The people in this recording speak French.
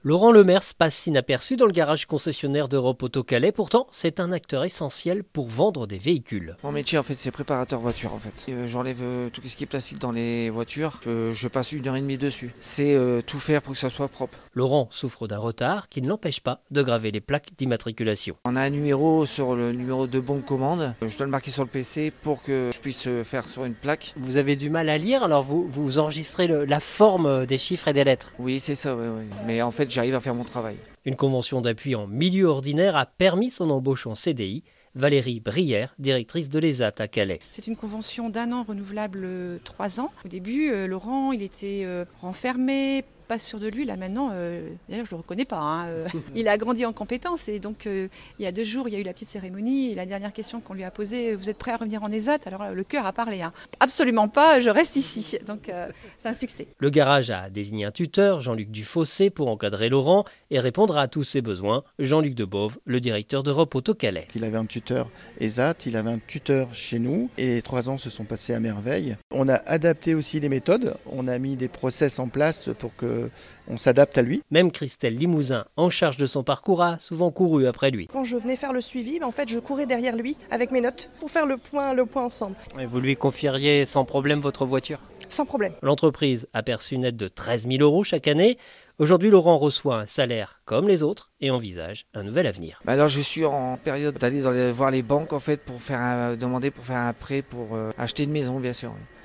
Laurent Lemers passe inaperçu dans le garage concessionnaire d'Europe Auto Calais. Pourtant, c'est un acteur essentiel pour vendre des véhicules. Mon métier, en fait, c'est préparateur voiture, en fait. J'enlève tout ce qui est plastique dans les voitures. Je passe 1h30 dessus. C'est tout faire pour que ça soit propre. Laurent souffre d'un retard qui ne l'empêche pas de graver les plaques d'immatriculation. On a un numéro sur le numéro de bon de commande. Je dois le marquer sur le PC pour que je puisse faire sur une plaque. Vous avez du mal à lire, alors vous enregistrez la forme des chiffres et des lettres. Oui, c'est ça, oui. Mais en fait, j'arrive à faire mon travail. Une convention d'appui en milieu ordinaire a permis son embauche en CDI. Valérie Brière, directrice de l'ESAT à Calais. C'est une convention d'1 an renouvelable 3 ans. Au début, Laurent, il était renfermé, pas sûr de lui. Là maintenant, d'ailleurs je le reconnais pas. Il a grandi en compétences et donc il y a 2 jours, il y a eu la petite cérémonie et la dernière question qu'on lui a posée, vous êtes prêt à revenir en ESAT? Alors le cœur a parlé. Absolument pas, je reste ici. Donc c'est un succès. Le garage a désigné un tuteur, Jean-Luc Dufossé, pour encadrer Laurent et répondre à tous ses besoins. Jean-Luc Debove, le directeur d'Europe Auto Calais. Il avait un tuteur ESAT, il avait un tuteur chez nous et les 3 ans se sont passés à merveille. On a adapté aussi les méthodes, on a mis des process en place pour qu'on s'adapte à lui. Même Christelle Limousin, en charge de son parcours, a souvent couru après lui. Quand je venais faire le suivi, en fait, je courais derrière lui avec mes notes pour faire le point ensemble. Et vous lui confieriez sans problème votre voiture? Sans problème. L'entreprise a perçu une aide de 13 000 € chaque année. Aujourd'hui, Laurent reçoit un salaire comme les autres et envisage un nouvel avenir. Alors, je suis en période d'aller voir les banques en fait pour demander pour faire un prêt pour acheter une maison, bien sûr.